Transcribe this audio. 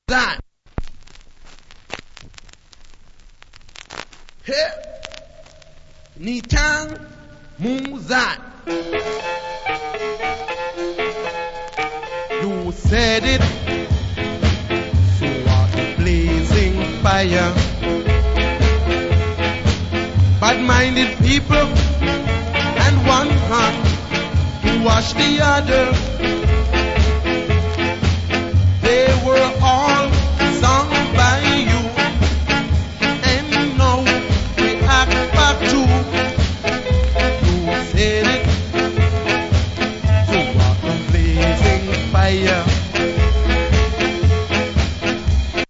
that. Hey, Nitang Muzat. You said it, so are the blazing fire. Bad-minded people and one heart to wash the other. They were all sung by you, and now we act back to. You said it, so are the blazing fire.